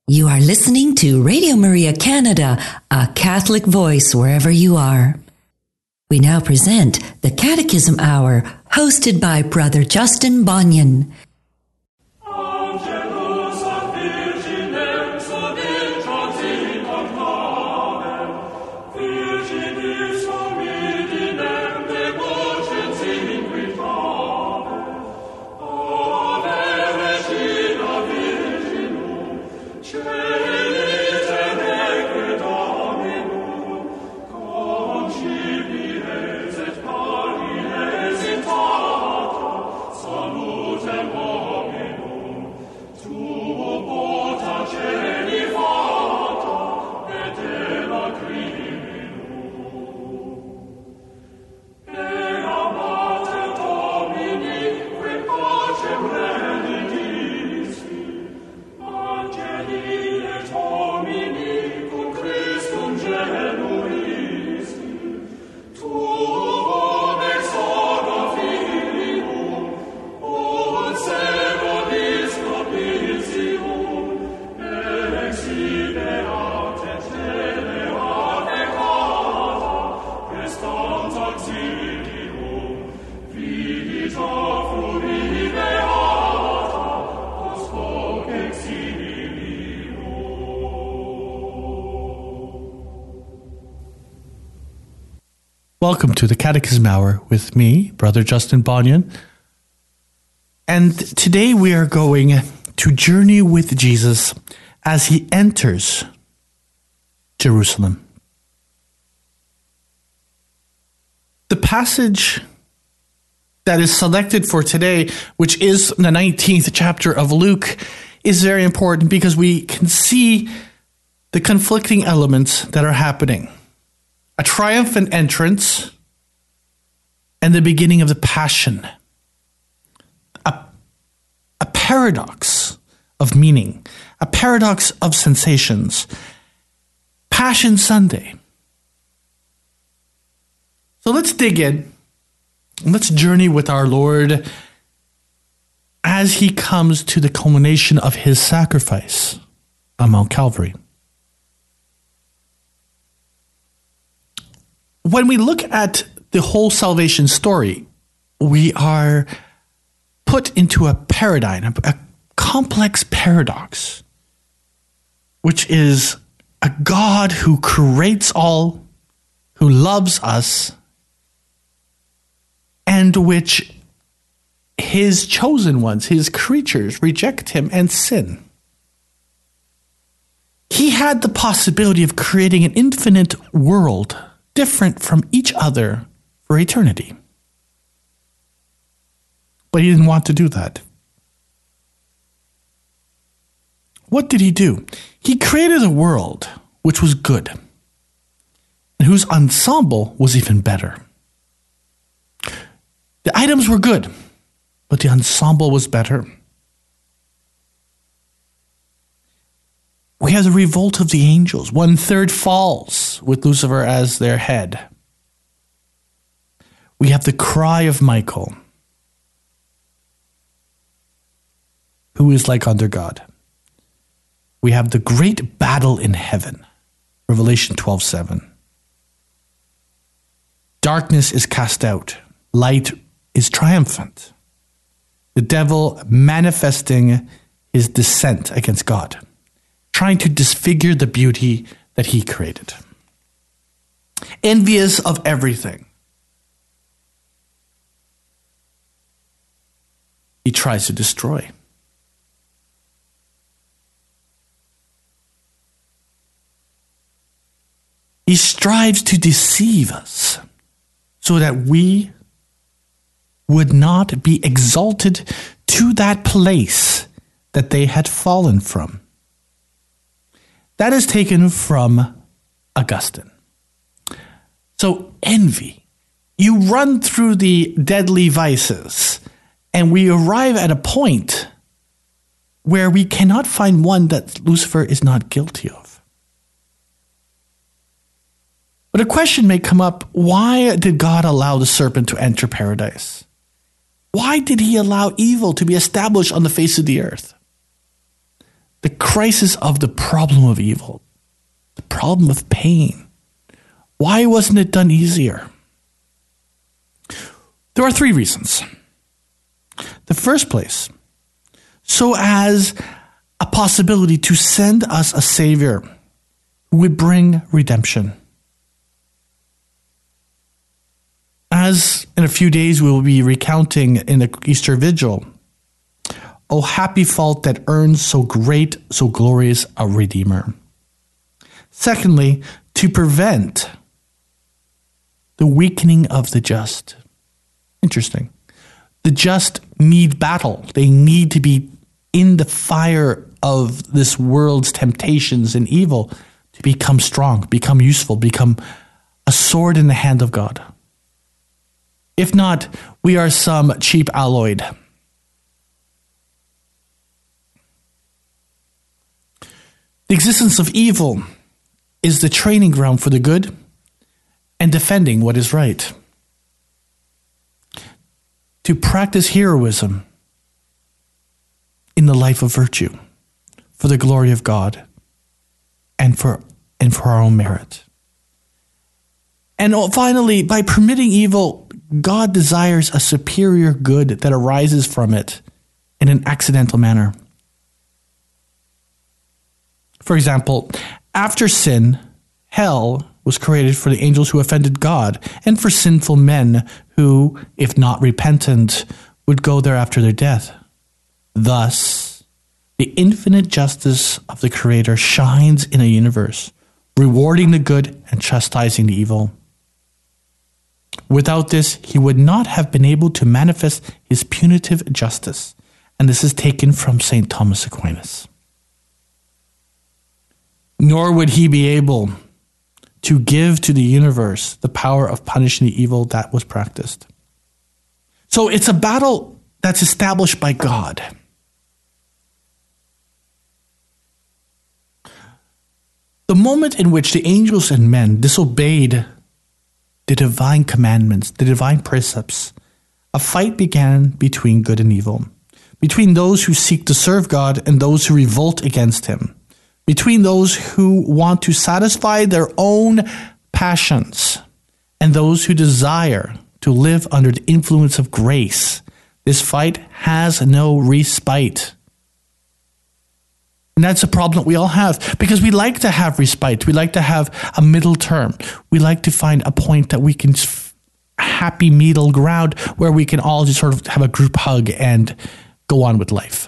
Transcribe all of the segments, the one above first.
You are listening to Radio Maria Canada, a Catholic voice wherever you are. We now present the Catechism Hour, hosted by Brother Justin Bonnion. Welcome to the Catechism Hour with me, Brother Justin Bonnion. And today we are going to journey with Jesus as he enters Jerusalem. The passage that is selected for today, which is the 19th chapter of Luke, is very important because we can see the conflicting elements that are happening. A triumphant entrance and the beginning of the Passion. A paradox of meaning, a paradox of sensations. Passion Sunday. So let's dig in. Let's journey with our Lord as he comes to the culmination of his sacrifice on Mount Calvary. When we look at the whole salvation story, we are put into a paradigm, a complex paradox, which is a God who creates all, who loves us, and which his chosen ones, his creatures, reject him and sin. He had the possibility of creating an infinite world different from each other for eternity. But he didn't want to do that. What did he do? He created a world which was good, and whose ensemble was even better. The items were good, but the ensemble was better. We have the revolt of the angels. 1/3 falls with Lucifer as their head. We have the cry of Michael, who is like unto God. We have the great battle in heaven. Revelation 12:7. Darkness is cast out. Light is triumphant. The devil manifesting his dissent against God, trying to disfigure the beauty that he created. Envious of everything. He tries to destroy. He strives to deceive us so that we would not be exalted to that place that they had fallen from. That is taken from Augustine. So envy. You run through the deadly vices, and we arrive at a point where we cannot find one that Lucifer is not guilty of. But a question may come up, why did God allow the serpent to enter paradise? Why did he allow evil to be established on the face of the earth? the crisis of the problem of evil, the problem of pain. Why wasn't it done easier? There are three reasons. The first place, so as a possibility to send us a Savior who would bring redemption. As in a few days we will be recounting in the Easter Vigil, O happy fault that earns so great, so glorious a Redeemer. Secondly, to prevent the weakening of the just. Interesting. The just need battle. They need to be in the fire of this world's temptations and evil to become strong, become useful, become a sword in the hand of God. If not, we are some cheap alloyed. The existence of evil is the training ground for the good and defending what is right. To practice heroism in the life of virtue for the glory of God and for our own merit. And finally, by permitting evil, God desires a superior good that arises from it in an accidental manner. For example, after sin, hell was created for the angels who offended God and for sinful men who, if not repentant, would go there after their death. Thus, the infinite justice of the Creator shines in a universe, rewarding the good and chastising the evil. Without this, he would not have been able to manifest his punitive justice. And this is taken from St. Thomas Aquinas. Nor would he be able to give to the universe the power of punishing the evil that was practiced. So it's a battle that's established by God. The moment in which the angels and men disobeyed the divine commandments, the divine precepts, a fight began between good and evil, between those who seek to serve God and those who revolt against him, between those who want to satisfy their own passions and those who desire to live under the influence of grace. This fight has no respite. And that's a problem that we all have, because we like to have respite. We like to have a middle term. We like to find a point that we can happy middle ground where we can all just sort of have a group hug and go on with life.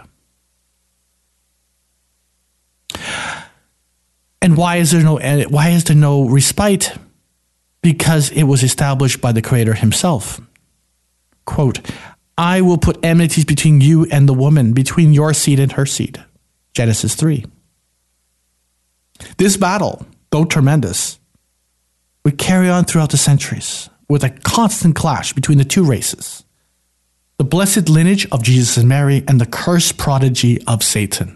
And why is there no respite? Because it was established by the Creator himself. Quote, I will put enmities between you and the woman, between your seed and her seed. Genesis 3. This battle, though tremendous, would carry on throughout the centuries with a constant clash between the two races, the blessed lineage of Jesus and Mary and the cursed prodigy of Satan.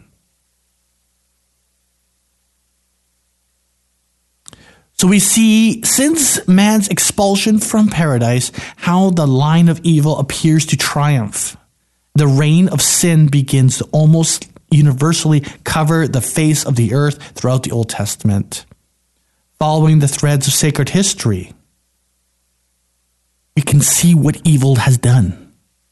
So we see, since man's expulsion from paradise, how the line of evil appears to triumph. The reign of sin begins to almost universally cover the face of the earth throughout the Old Testament. Following the threads of sacred history, we can see what evil has done.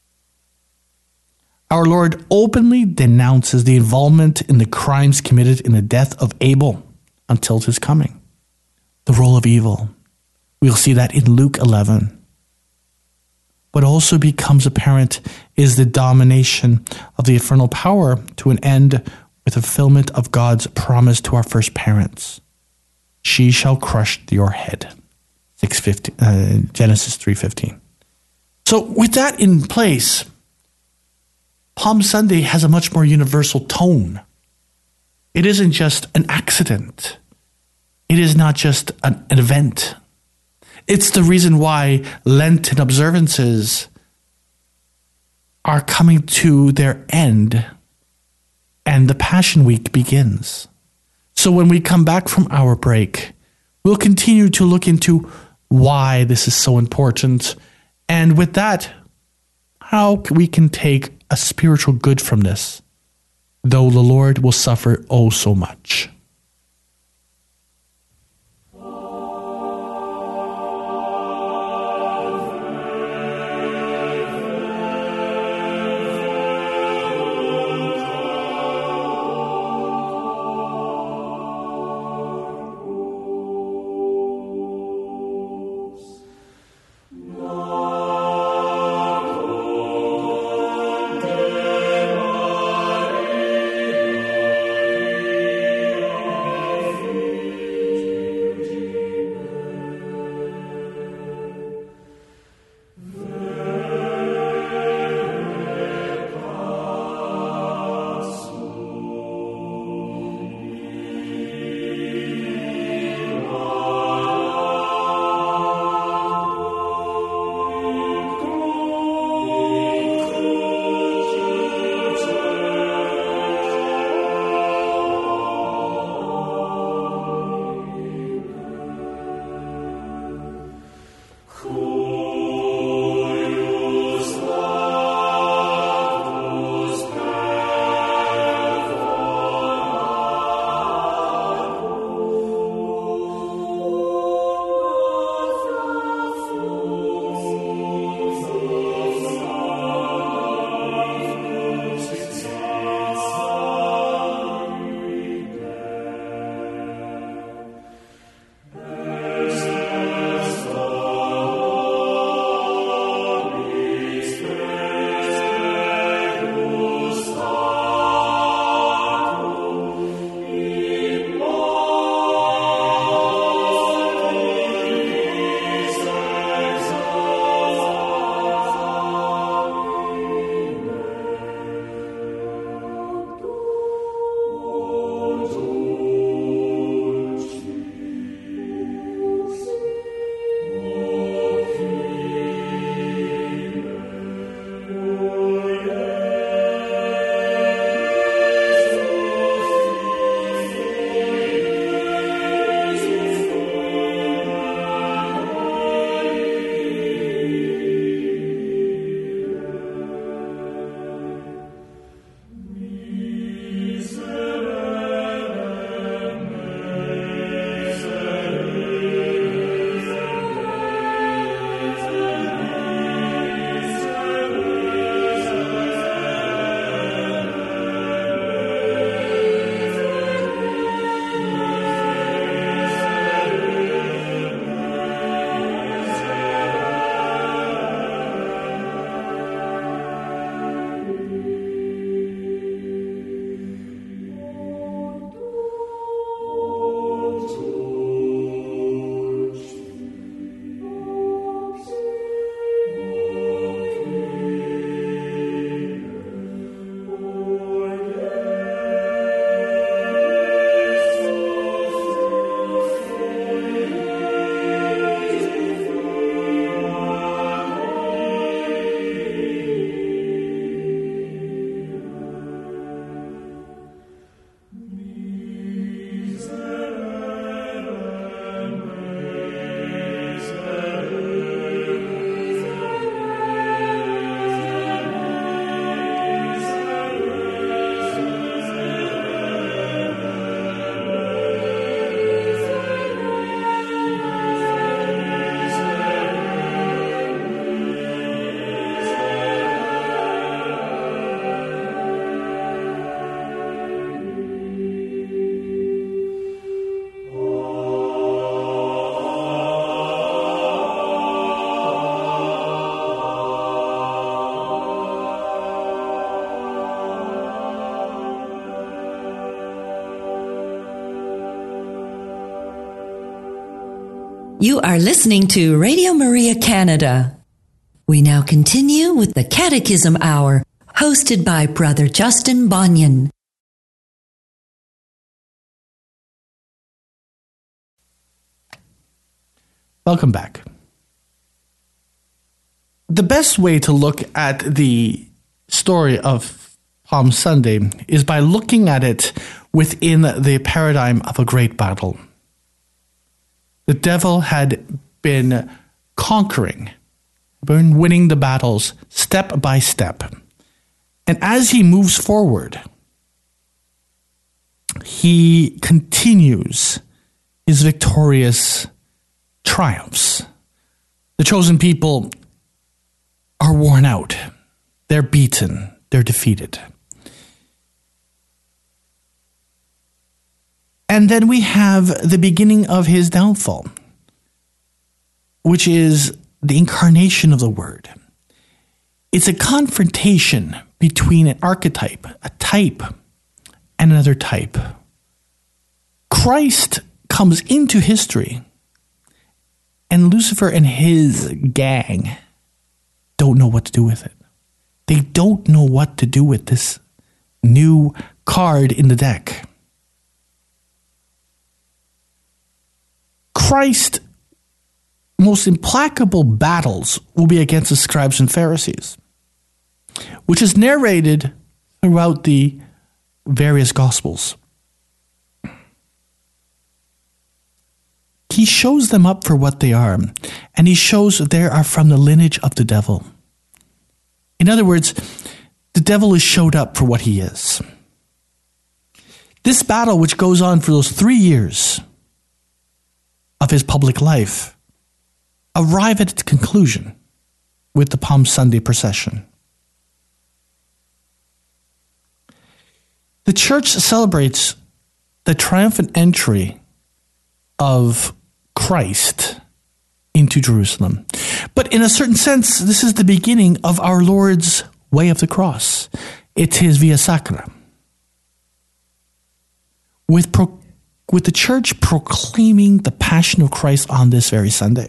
Our Lord openly denounces the involvement in the crimes committed in the death of Abel until his coming. The role of evil. We'll see that in Luke 11. What also becomes apparent is the domination of the infernal power to an end with the fulfillment of God's promise to our first parents. She shall crush your head. Genesis 3:15. So with that in place, Palm Sunday has a much more universal tone. It isn't just an accident. It is not just an event. It's the reason why Lenten observances are coming to their end and the Passion Week begins. So when we come back from our break, we'll continue to look into why this is so important, and with that, how we can take a spiritual good from this. though the Lord will suffer oh so much. You are listening to Radio Maria Canada. We now continue with the Catechism Hour, hosted by Brother Justin Bonnion. Welcome back. The best way to look at the story of Palm Sunday is by looking at it within the paradigm of a great battle. The devil had been conquering, been winning the battles step by step. And as he moves forward, he continues his victorious triumphs. The chosen people are worn out. They're beaten. They're defeated. And then we have the beginning of his downfall, which is the incarnation of the Word. It's a confrontation between an archetype, a type, and another type. Christ comes into history, and Lucifer and his gang don't know what to do with it. They don't know what to do with this new card in the deck. Christ's most implacable battles will be against the scribes and Pharisees, which is narrated throughout the various Gospels. He shows them up for what they are, and he shows that they are from the lineage of the devil. In other words, the devil is showed up for what he is. This battle, which goes on for those 3 years of his public life, arrive at its conclusion with the Palm Sunday procession. The church celebrates the triumphant entry of Christ into Jerusalem. But in a certain sense, this is the beginning of our Lord's way of the cross. It's his Via Sacra. With the church proclaiming the passion of Christ on this very Sunday.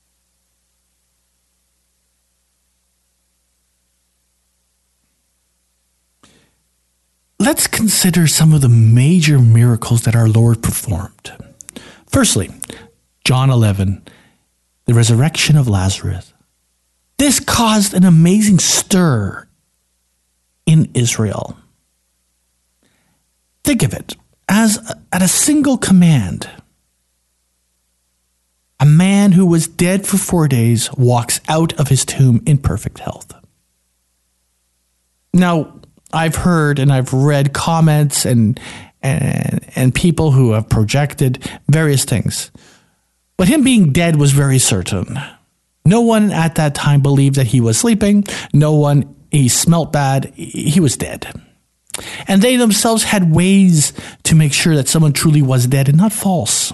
Let's consider some of the major miracles that our Lord performed. Firstly, John 11, the resurrection of Lazarus. This caused an amazing stir in Israel. Think of it as at a single command. A man who was dead for 4 days walks out of his tomb in perfect health. Now, I've heard and I've read comments and people who have projected various things. But him being dead was very certain. No one at that time believed that he was sleeping. He smelt bad. He was dead. And they themselves had ways to make sure that someone truly was dead and not false.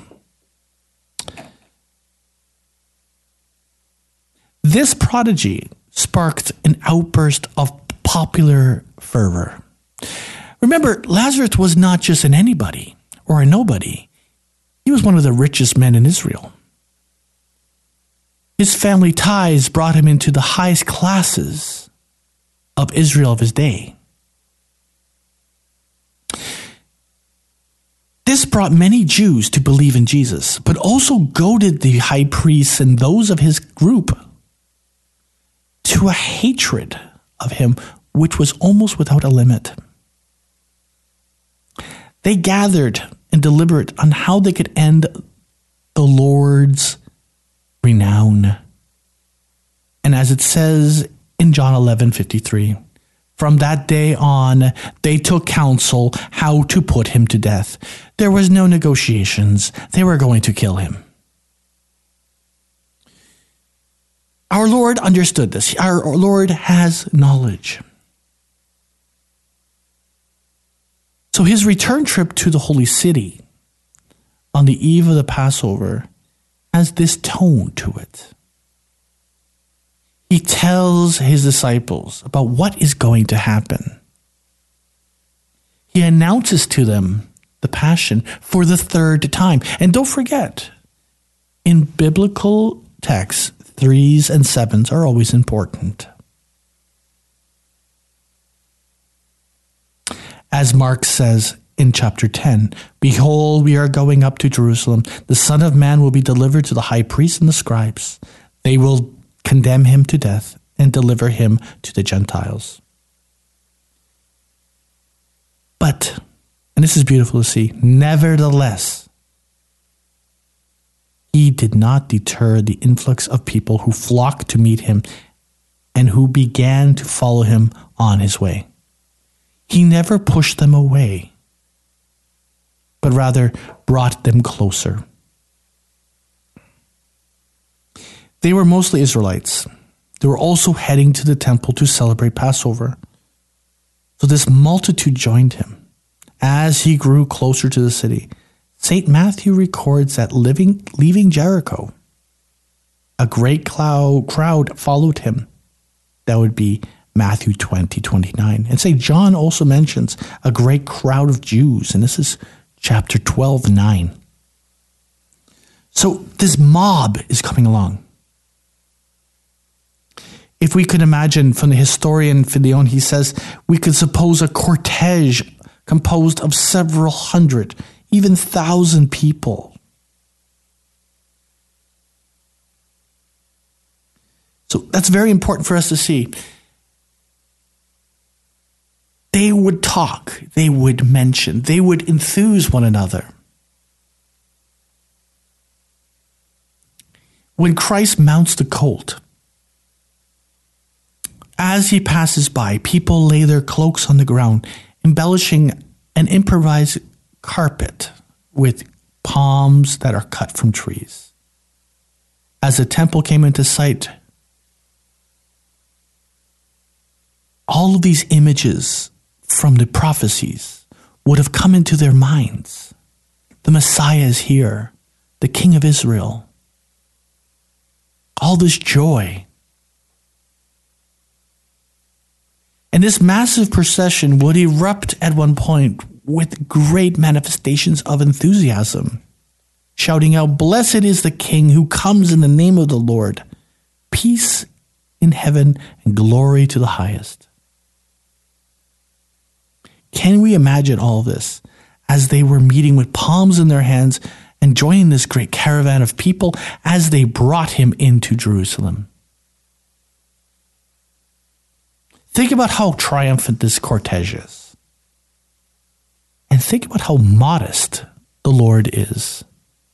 This prodigy sparked an outburst of popular fervor. Remember, Lazarus was not just an anybody or a nobody. He was one of the richest men in Israel. His family ties brought him into the highest classes of Israel of his day. This brought many Jews to believe in Jesus, but also goaded the high priests and those of his group to a hatred of him, which was almost without a limit. They gathered and deliberated on how they could end the Lord's renown. And as it says in John 11:53, from that day on, they took counsel how to put him to death. There was no negotiations. They were going to kill him. Our Lord understood this. Our Lord has knowledge. So his return trip to the holy city on the eve of the Passover has this tone to it. He tells his disciples about what is going to happen. He announces to them the passion for the third time. And don't forget, in biblical texts, 3s and 7s are always important. As Mark says in chapter 10, behold, we are going up to Jerusalem. The Son of Man will be delivered to the high priests and the scribes. They will condemn him to death and deliver him to the Gentiles. But, and this is beautiful to see, nevertheless, he did not deter the influx of people who flocked to meet him and who began to follow him on his way. He never pushed them away. but rather brought them closer. They were mostly Israelites. They were also heading to the temple to celebrate Passover. So this multitude joined him. As he grew closer to the city, St. Matthew records that leaving Jericho, a great crowd followed him. That would be Matthew 20:29. And St. John also mentions a great crowd of Jews, and this is chapter 12:9. So this mob is coming along. If we could imagine from the historian Phileon, he says, we could suppose a cortege composed of several hundred, even 1,000 people. So that's very important for us to see. They would talk, they would mention, they would enthuse one another. When Christ mounts the colt, as he passes by, people lay their cloaks on the ground, embellishing an improvised carpet with palms that are cut from trees. As the temple came into sight, all of these images from the prophecies would have come into their minds. The Messiah is here, the King of Israel. All this joy. And this massive procession would erupt at one point with great manifestations of enthusiasm, shouting out, "Blessed is the King who comes in the name of the Lord. Peace in heaven and glory to the highest." Can we imagine all this as they were meeting with palms in their hands and joining this great caravan of people as they brought him into Jerusalem? Think about how triumphant this cortege is. And think about how modest the Lord is.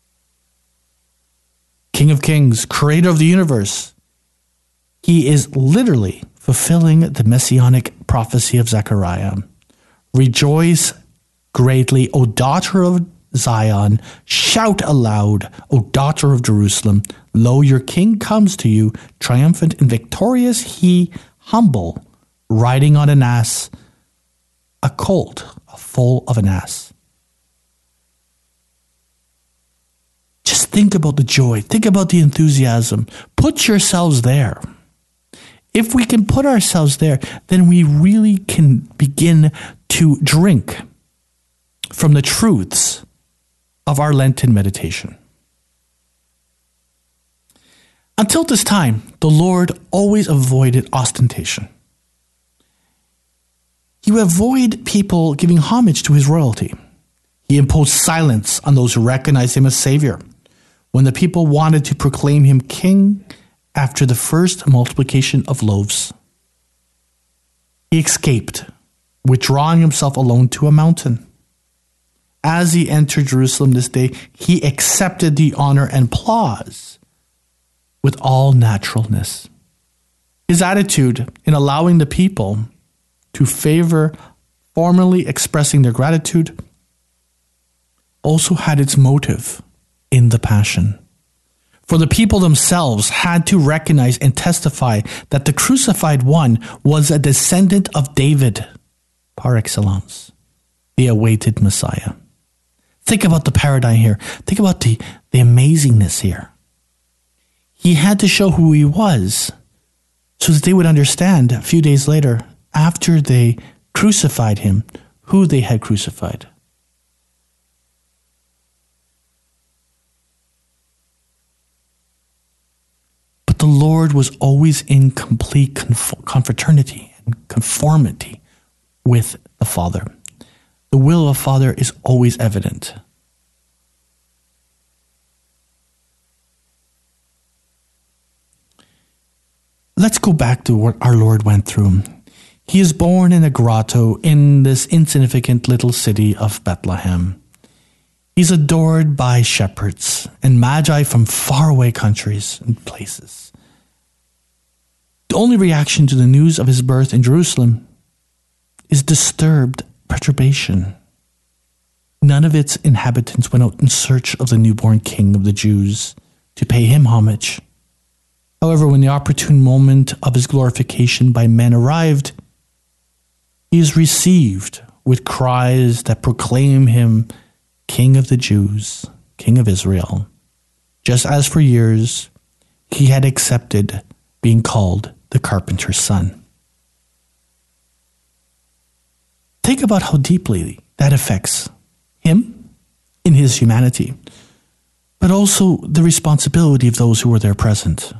King of Kings, creator of the universe. He is literally fulfilling the messianic prophecy of Zechariah. Rejoice greatly, O daughter of Zion. Shout aloud, O daughter of Jerusalem. Lo, your king comes to you, triumphant and victorious, he humble, riding on an ass, a colt, a foal of an ass. Just think about the joy. Think about the enthusiasm. Put yourselves there. If we can put ourselves there, then we really can begin to drink from the truths of our Lenten meditation. Until this time, the Lord always avoided ostentation. He would avoid people giving homage to his royalty. He imposed silence on those who recognized him as Savior. When the people wanted to proclaim him king after the first multiplication of loaves, he escaped, withdrawing himself alone to a mountain. As he entered Jerusalem this day, he accepted the honor and applause with all naturalness. His attitude in allowing the people to favor formally expressing their gratitude also had its motive in the Passion. For the people themselves had to recognize and testify that the crucified one was a descendant of David, par excellence, the awaited Messiah. Think about the paradigm here. Think about the amazingness here. He had to show who he was so that they would understand a few days later, after they crucified him, who they had crucified. But the Lord was always in complete confraternity and conformity with the Father. The will of the Father is always evident. Let's go back to what our Lord went through. He is born in a grotto in this insignificant little city of Bethlehem. He's adored by shepherds and magi from faraway countries and places. The only reaction to the news of his birth in Jerusalem is disturbed perturbation. None of its inhabitants went out in search of the newborn king of the Jews to pay him homage. However, when the opportune moment of his glorification by men arrived, he is received with cries that proclaim him King of the Jews, King of Israel, just as for years he had accepted being called the carpenter's son. Think about how deeply that affects him in his humanity, but also the responsibility of those who were there present.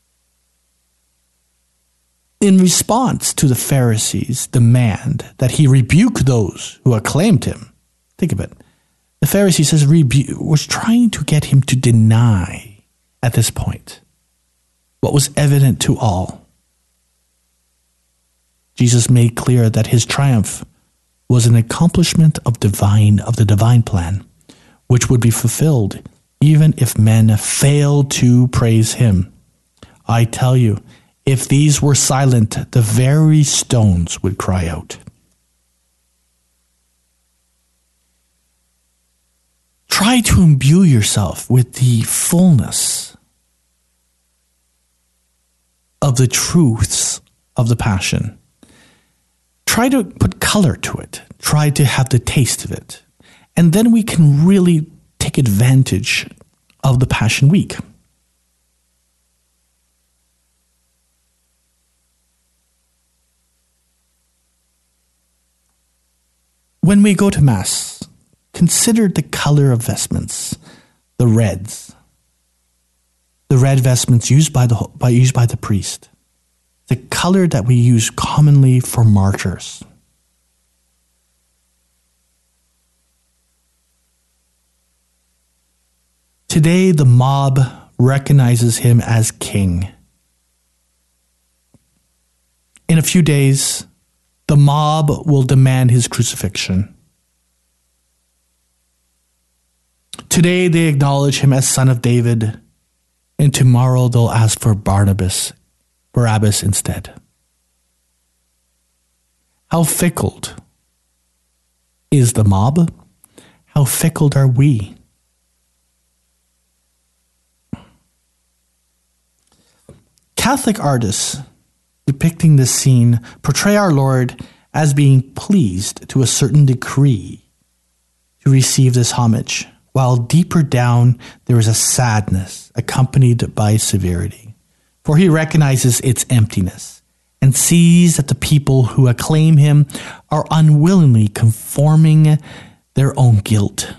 In response to the Pharisees' demand that he rebuke those who acclaimed him, think of it, the Pharisee says was trying to get him to deny at this point what was evident to all. Jesus made clear that his triumph was an accomplishment of the divine plan, which would be fulfilled even if men failed to praise him. I tell you, if these were silent, the very stones would cry out. Try to imbue yourself with the fullness of the truths of the Passion. Try to put color to it. Try to have the taste of it. And then we can really take advantage of the Passion Week. When we go to Mass, consider the color of vestments, the reds. The red vestments used by the priest. The color that we use commonly for martyrs. Today, the mob recognizes him as king. In a few days, the mob will demand his crucifixion. Today, they acknowledge him as Son of David, and tomorrow they'll ask for Barabbas instead. How fickle is the mob? How fickle are we? Catholic artists depicting this scene portray our Lord as being pleased to a certain degree to receive this homage, while deeper down there is a sadness accompanied by severity. For he recognizes its emptiness and sees that the people who acclaim him are unwillingly conforming their own guilt.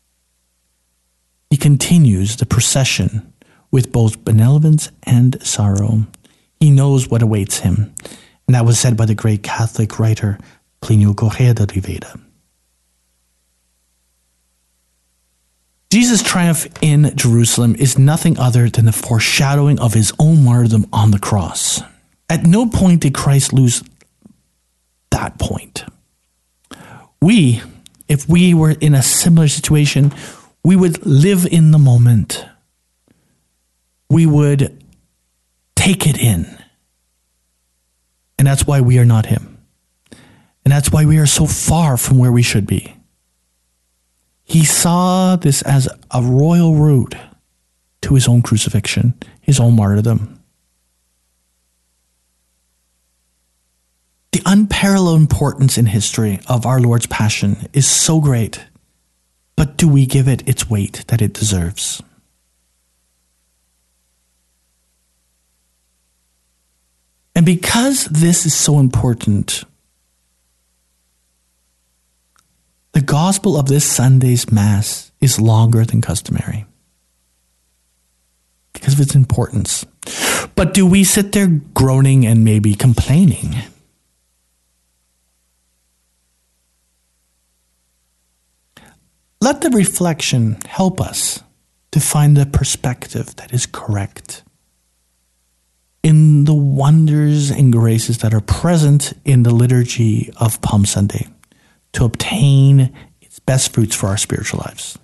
He continues the procession with both benevolence and sorrow. He knows what awaits him, and that was said by the great Catholic writer Plinio Correa de Rivera. Jesus' triumph in Jerusalem is nothing other than the foreshadowing of his own martyrdom on the cross. At no point did Christ lose that point. We, if we were in a similar situation, we would live in the moment. We would take it in. And that's why we are not him. And that's why we are so far from where we should be. He saw this as a royal route to his own crucifixion, his own martyrdom. The unparalleled importance in history of our Lord's Passion is so great, but do we give it its weight that it deserves? And because this is so important, the gospel of this Sunday's Mass is longer than customary because of its importance. But do we sit there groaning and maybe complaining? Let the reflection help us to find the perspective that is correct in the wonders and graces that are present in the liturgy of Palm Sunday to obtain its best fruits for our spiritual lives.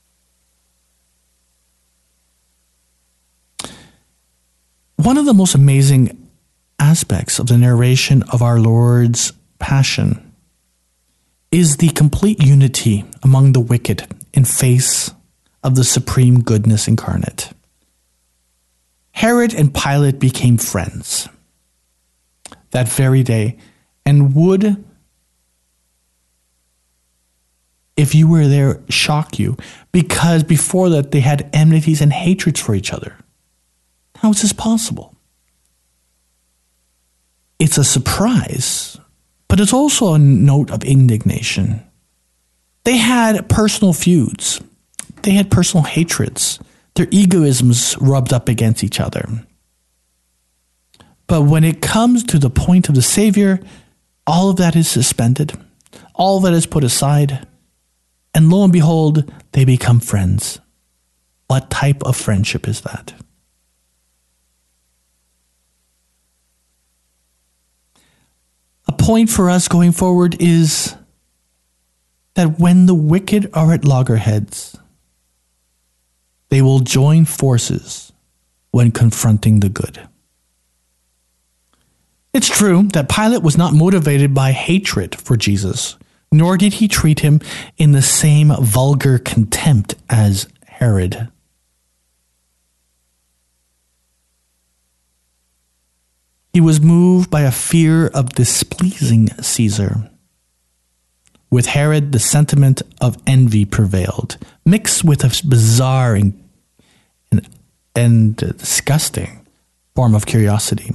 One of the most amazing aspects of the narration of our Lord's Passion is the complete unity among the wicked in face of the supreme goodness incarnate. Herod and Pilate became friends that very day and would, if you were there, shock you, because before that they had enmities and hatreds for each other. How is this possible? It's a surprise, but it's also a note of indignation. They had personal feuds. They had personal hatreds. Their egoisms rubbed up against each other. But when it comes to the point of the Savior, all of that is suspended. All of that is put aside. And lo and behold, they become friends. What type of friendship is that? A point for us going forward is that when the wicked are at loggerheads, they will join forces when confronting the good. It's true that Pilate was not motivated by hatred for Jesus, nor did he treat him in the same vulgar contempt as Herod. He was moved by a fear of displeasing Caesar. With Herod, the sentiment of envy prevailed, mixed with a bizarre and disgusting form of curiosity.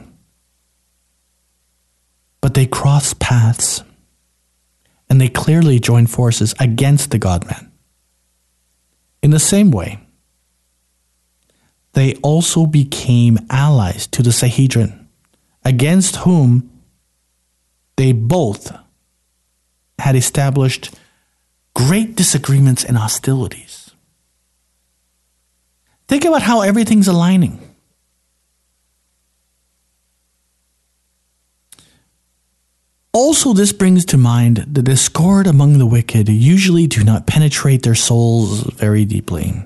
But they crossed paths, and they clearly joined forces against the God-man. In the same way, they also became allies to the Sanhedrin, against whom they both had established great disagreements and hostilities. Think about how everything's aligning. Also, this brings to mind the discord among the wicked usually do not penetrate their souls very deeply.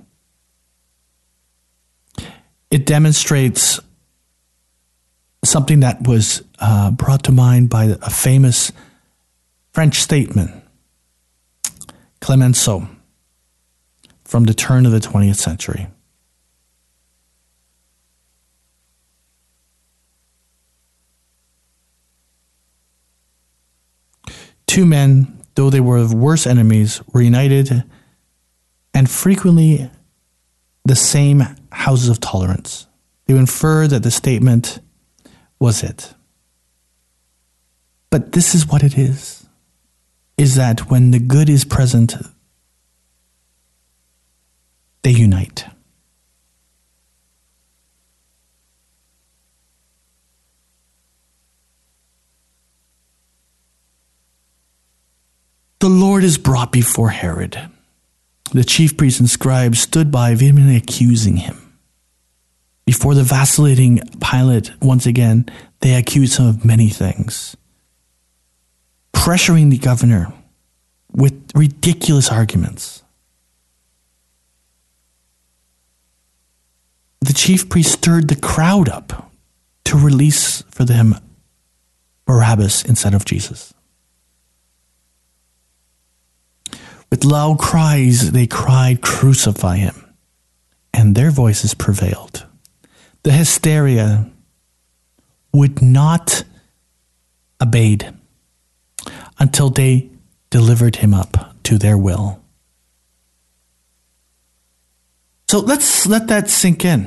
It demonstrates something that was brought to mind by a famous French statesman, Clemenceau, from the turn of the 20th century. Two men, though they were worse enemies, were united and frequently the same houses of tolerance. They infer that the statement was it. But this is what it is that when the good is present, they unite. The Lord is brought before Herod. The chief priests and scribes stood by, vehemently accusing him. Before the vacillating Pilate, once again, they accused him of many things, pressuring the governor with ridiculous arguments. The chief priest stirred the crowd up to release for them Barabbas instead of Jesus. With loud cries, they cried, "Crucify him," and their voices prevailed. The hysteria would not abate until they delivered him up to their will. So let's let that sink in.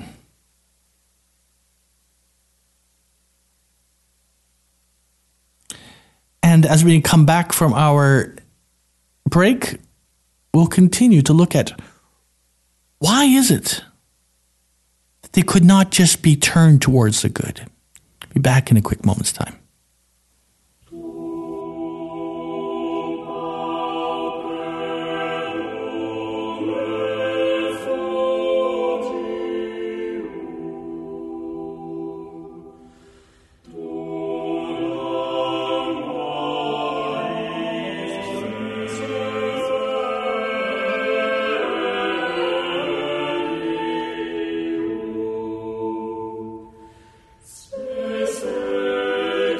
And as we come back from our break, we'll continue to look at why is it that they could not just be turned towards the good. Be back in a quick moment's time. Say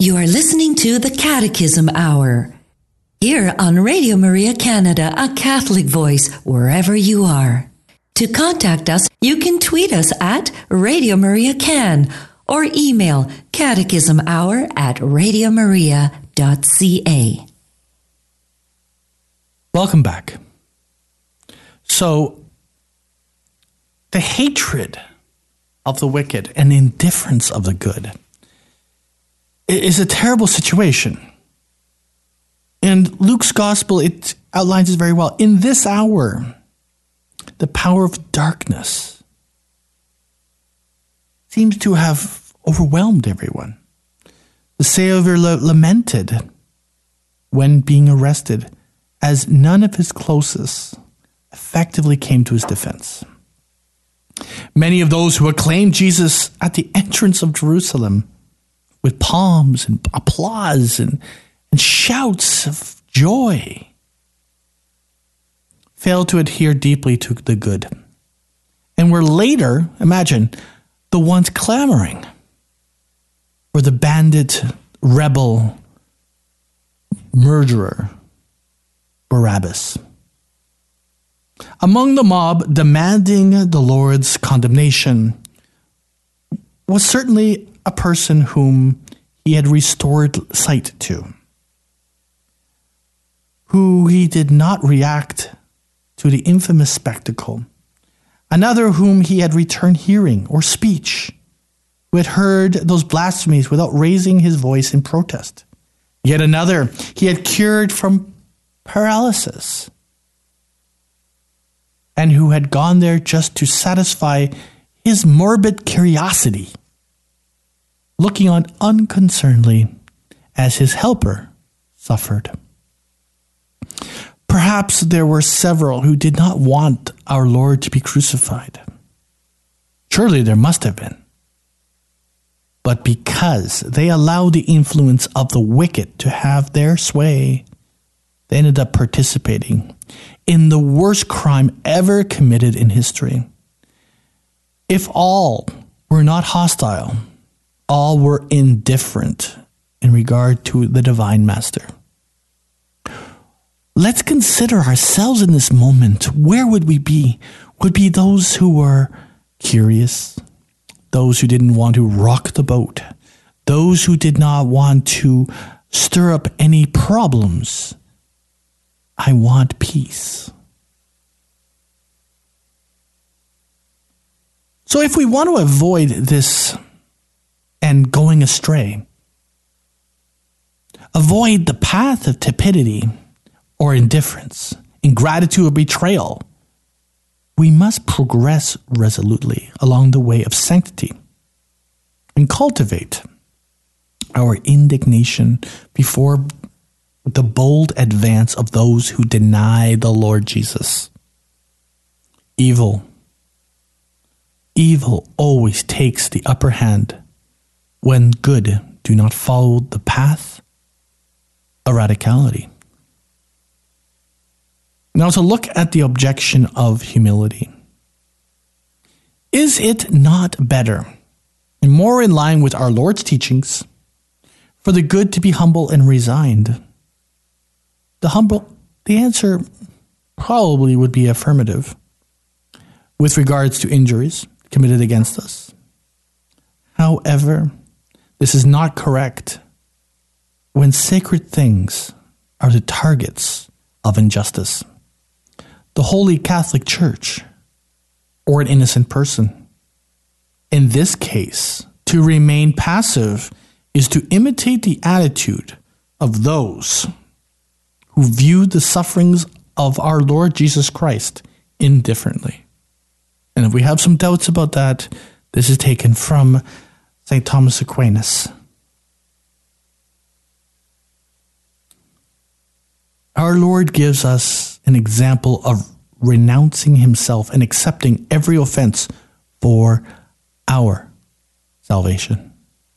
You are listening to the Catechism Hour, here on Radio Maria Canada, a Catholic voice wherever you are. To contact us, you can tweet us at Radio Maria Can or email catechismhour@radiomaria.ca. Welcome back. So, the hatred of the wicked and indifference of the good is a terrible situation. And Luke's gospel, it outlines it very well. In this hour, the power of darkness seems to have overwhelmed everyone. The Savior lamented when being arrested, as none of his closest effectively came to his defense. Many of those who acclaimed Jesus at the entrance of Jerusalem with palms and applause and shouts of joy failed to adhere deeply to the good, and were later, imagine, the ones clamoring for the bandit, rebel, murderer, Barabbas. Among the mob demanding the Lord's condemnation was certainly a person whom he had restored sight to, who he did not react to the infamous spectacle. Another whom he had returned hearing or speech, who had heard those blasphemies without raising his voice in protest. Yet another he had cured from paralysis, and who had gone there just to satisfy his morbid curiosity, looking on unconcernedly as his helper suffered. Perhaps there were several who did not want our Lord to be crucified. Surely there must have been. But because they allowed the influence of the wicked to have their sway, they ended up participating in the worst crime ever committed in history. If all were not hostile, all were indifferent in regard to the divine master. Let's consider ourselves in this moment. Where would we be? Would be those who were curious, those who didn't want to rock the boat, those who did not want to stir up any problems. I want peace. So if we want to avoid this and going astray, avoid the path of tepidity or indifference, ingratitude or betrayal, we must progress resolutely along the way of sanctity and cultivate our indignation before the bold advance of those who deny the Lord Jesus. Evil always takes the upper hand when good do not follow the path of radicality. Now, to look at the objection of humility. Is it not better and more in line with our Lord's teachings for the good to be humble and resigned? The answer probably would be affirmative with regards to injuries committed against us. However, this is not correct when sacred things are the targets of injustice. The Holy Catholic Church, or an innocent person. In this case, to remain passive is to imitate the attitude of those who viewed the sufferings of our Lord Jesus Christ indifferently. And if we have some doubts about that, this is taken from St. Thomas Aquinas. Our Lord gives us an example of renouncing himself and accepting every offense for our salvation.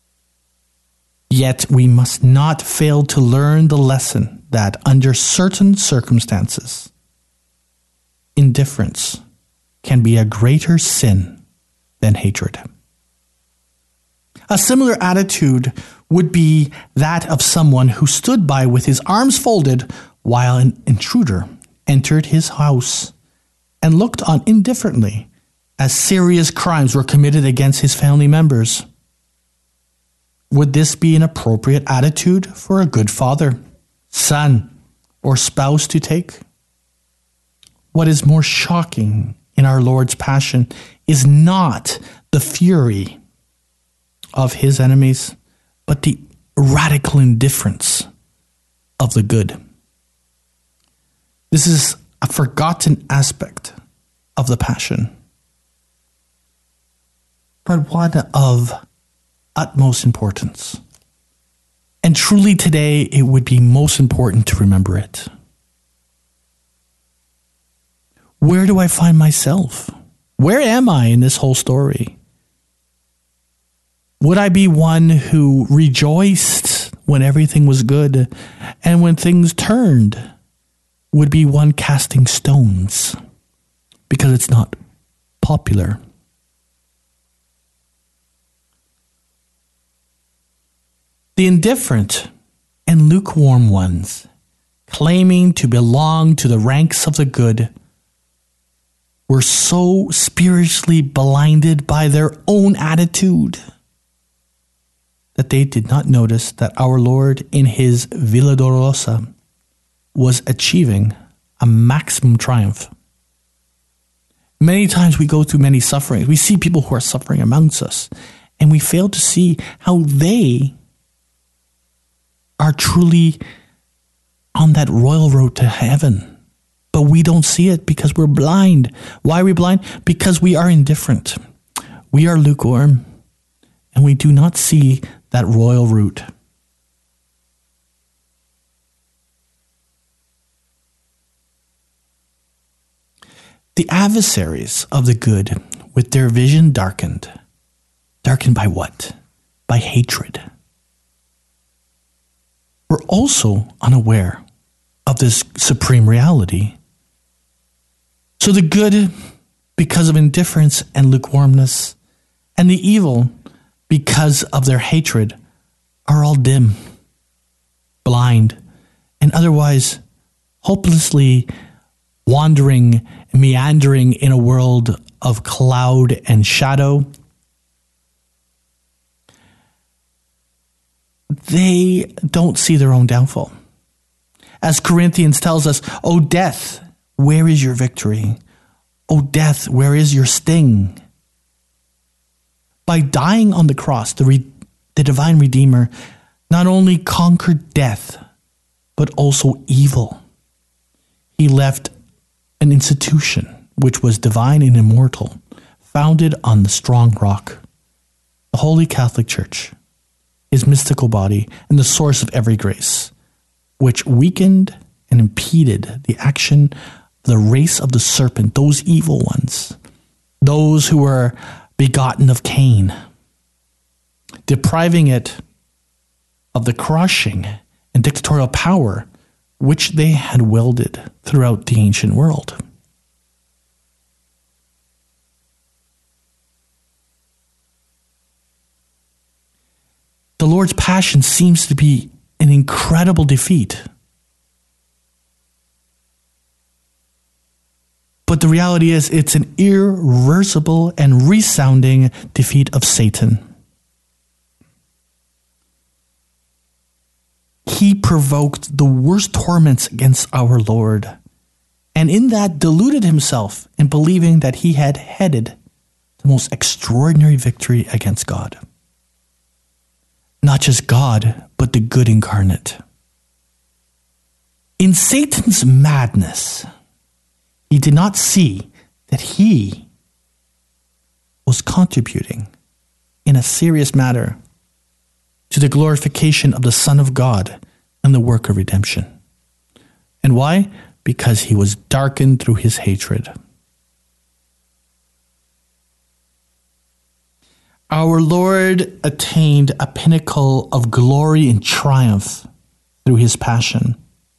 Yet we must not fail to learn the lesson that under certain circumstances, indifference can be a greater sin than hatred. A similar attitude would be that of someone who stood by with his arms folded while an intruder entered his house and looked on indifferently as serious crimes were committed against his family members. Would this be an appropriate attitude for a good father, son, or spouse to take? What is more shocking in our Lord's passion is not the fury of his enemies, but the radical indifference of the good. This is a forgotten aspect of the passion, but one of utmost importance. And truly today, it would be most important to remember it. Where do I find myself? Where am I in this whole story? Would I be one who rejoiced when everything was good, and when things turned, would be one casting stones because it's not popular? The indifferent and lukewarm ones, claiming to belong to the ranks of the good, were so spiritually blinded by their own attitude that they did not notice that our Lord in his Villa Dolorosa was achieving a maximum triumph. Many times we go through many sufferings. We see people who are suffering amongst us, and we fail to see how they are truly on that royal road to heaven. But we don't see it because we're blind. Why are we blind? Because we are indifferent. We are lukewarm, and we do not see that royal route. The adversaries of the good, with their vision darkened. Darkened by what? By hatred. Were also unaware of this supreme reality. So the good, because of indifference and lukewarmness, and the evil, because of their hatred, are all dim, blind, and otherwise hopelessly wandering, meandering in a world of cloud and shadow. They don't see their own downfall. As Corinthians tells us, "O death, where is your victory? O death, where is your sting?" By dying on the cross, the divine Redeemer not only conquered death, but also evil. He left an institution which was divine and immortal, founded on the strong rock, the Holy Catholic Church, his mystical body, and the source of every grace, which weakened and impeded the action of the race of the serpent, those evil ones, those who were begotten of Cain, depriving it of the crushing and dictatorial power which they had wielded throughout the ancient world. The Lord's passion seems to be an incredible defeat. But the reality is, it's an irreversible and resounding defeat of Satan. He provoked the worst torments against our Lord, and in that deluded himself in believing that he had headed the most extraordinary victory against God. Not just God, but the good incarnate. In Satan's madness, he did not see that he was contributing in a serious manner to the glorification of the Son of God and the work of redemption. And why? Because he was darkened through his hatred. Our Lord attained a pinnacle of glory and triumph through his passion.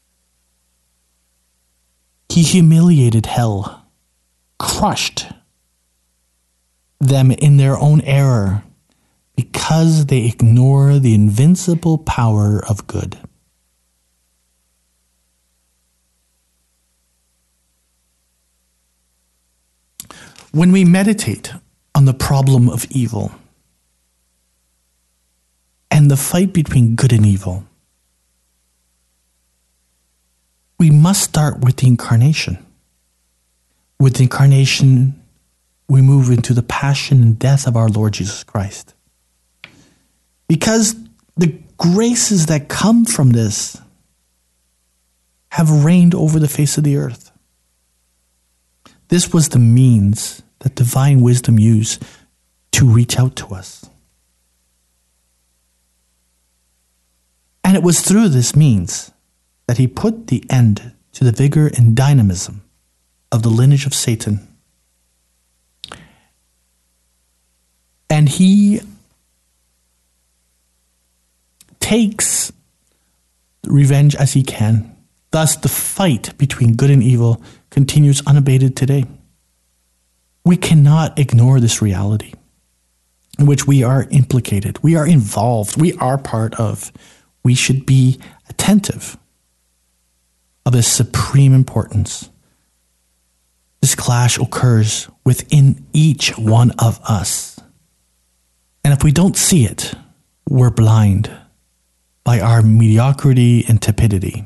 He humiliated hell, crushed them in their own error, because they ignore the invincible power of good. When we meditate on the problem of evil and the fight between good and evil, we must start with the incarnation. With the incarnation, we move into the passion and death of our Lord Jesus Christ. Because the graces that come from this have reigned over the face of the earth. This was the means that divine wisdom used to reach out to us. And it was through this means that he put the end to the vigor and dynamism of the lineage of Satan. And he takes revenge as he can. Thus, the fight between good and evil continues unabated today. We cannot ignore this reality in which we are implicated, we are involved, we are part of. We should be attentive of this supreme importance. This clash occurs within each one of us. And if we don't see it, we're blind by our mediocrity and tepidity.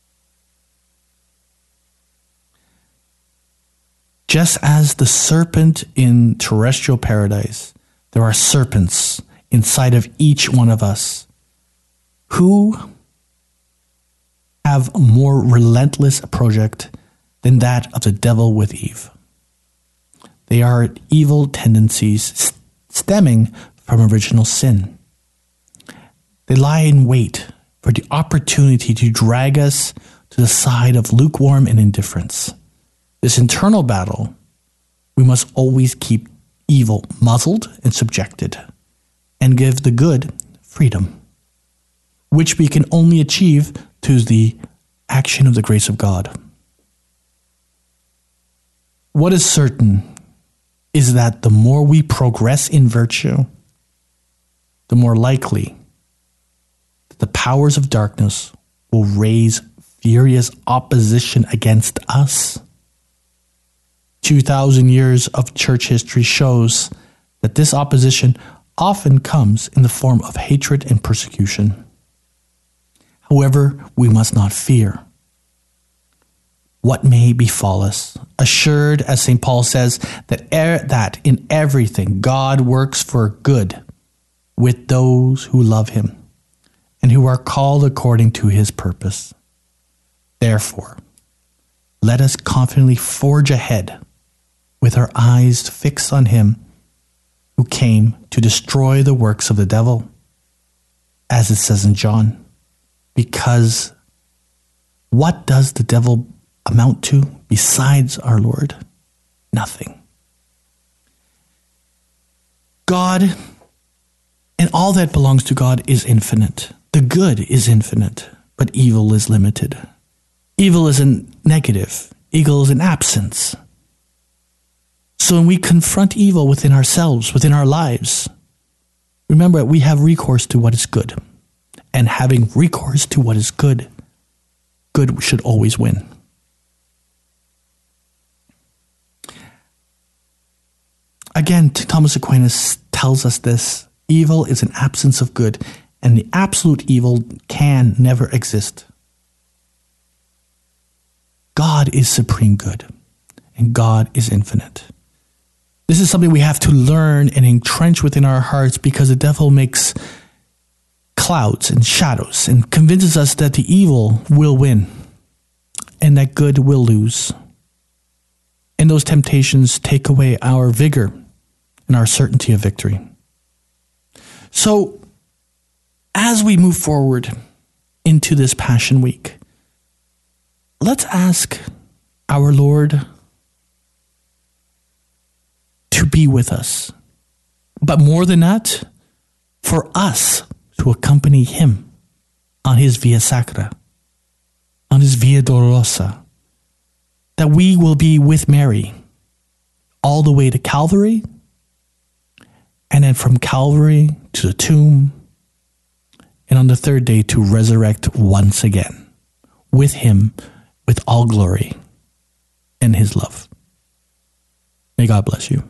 Just as the serpent in terrestrial paradise, there are serpents inside of each one of us who have a more relentless project than that of the devil with Eve. They are evil tendencies stemming from original sin. They lie in wait for the opportunity to drag us to the side of lukewarm and indifference. This internal battle, we must always keep evil muzzled and subjected, and give the good freedom, which we can only achieve through the action of the grace of God. What is certain is that the more we progress in virtue, the more likely that the powers of darkness will raise furious opposition against us. 2,000 years of church history shows that this opposition often comes in the form of hatred and persecution. However, we must not fear what may befall us, assured, as St. Paul says, that in everything God works for good with those who love him and who are called according to his purpose. Therefore, let us confidently forge ahead with our eyes fixed on him who came to destroy the works of the devil, as it says in John. Because what does the devil amount to besides our Lord? Nothing. God and all that belongs to God is infinite. The good is infinite, but evil is limited. Evil is a negative. Evil is an absence. So when we confront evil within ourselves, within our lives, remember we have recourse to what is good. And having recourse to what is good, good should always win. Again, Thomas Aquinas tells us this: evil is an absence of good, and the absolute evil can never exist. God is supreme good, and God is infinite. This is something we have to learn and entrench within our hearts, because the devil makes clouds and shadows and convinces us that the evil will win and that good will lose. And those temptations take away our vigor and our certainty of victory. So, as we move forward into this Passion Week, let's ask our Lord to be with us. But more than that, for us to accompany him on his Via Sacra, on his Via Dolorosa, that we will be with Mary all the way to Calvary, and then from Calvary to the tomb, and on the third day to resurrect once again with him, with all glory and his love. May God bless you.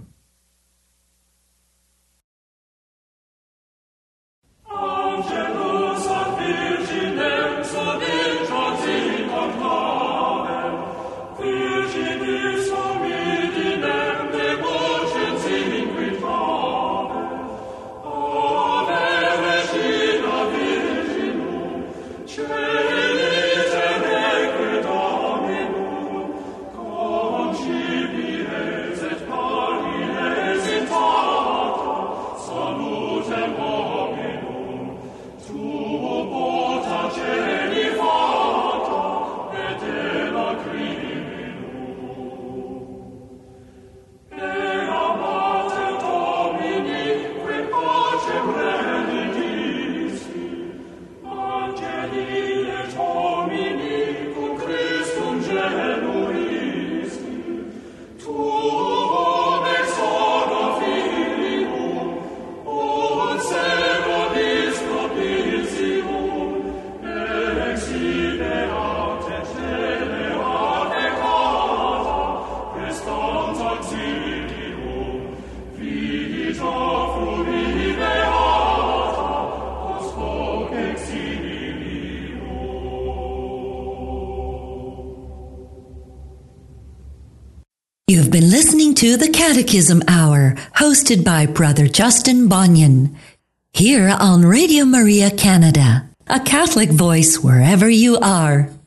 You've been listening to the Catechism Hour, hosted by Brother Justin Bonnion, here on Radio Maria Canada, a Catholic voice wherever you are.